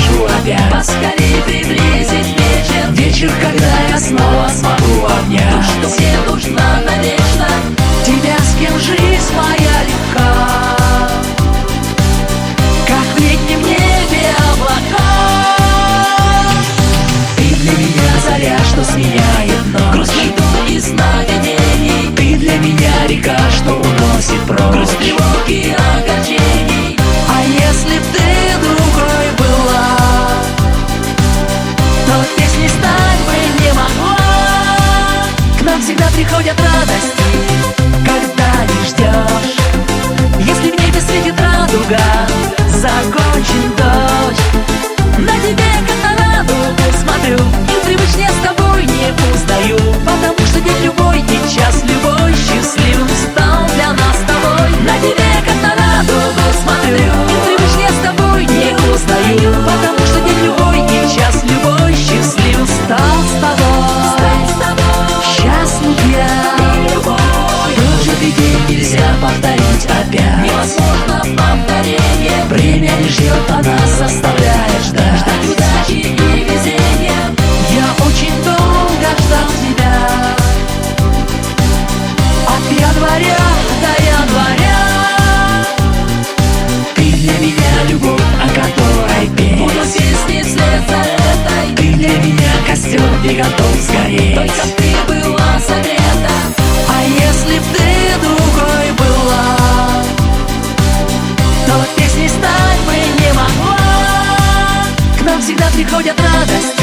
прошу опять поскорей приблизить вечер. Вечер, когда я снова смогу обнять Что мне нужна навечно. тебя, с кем жизнь моя легка, как в летнем небе облака. Ты для меня заря, что сменяет ночь, Грусть, льду и сновидений. ты для меня река, что уносит прочь Грусть, тревоги и огорчений. А если б ты другой была, то песней стать бы не могла. К нам всегда приходят радости, когда не ждешь. Если в небе светит радуга, закончен дождь. На тебе, как на радугу, смотрю и привычнее с тобой не узнаю, потому что день любой и час любой счастливым стал для нас с тобой. На тебе, как на радугу, смотрю и привычнее с тобой не узнаю, потому что день любой и час любой счастливым стал с тобой. Счастлив я, прожитый день нельзя повторить опять. Невозможно повторение. Время не ждет, а нас заставляет ждать. Удачи и везения. Я очень долго ждал тебя, от января до января. Ты для меня любовь, о которой Буду петь. песни вслед за этой. Ты для меня костер, и готов сгореть. Только ты была согрета. А если б ты другой была, то песней стать бы не могла. К нам всегда приходят радости,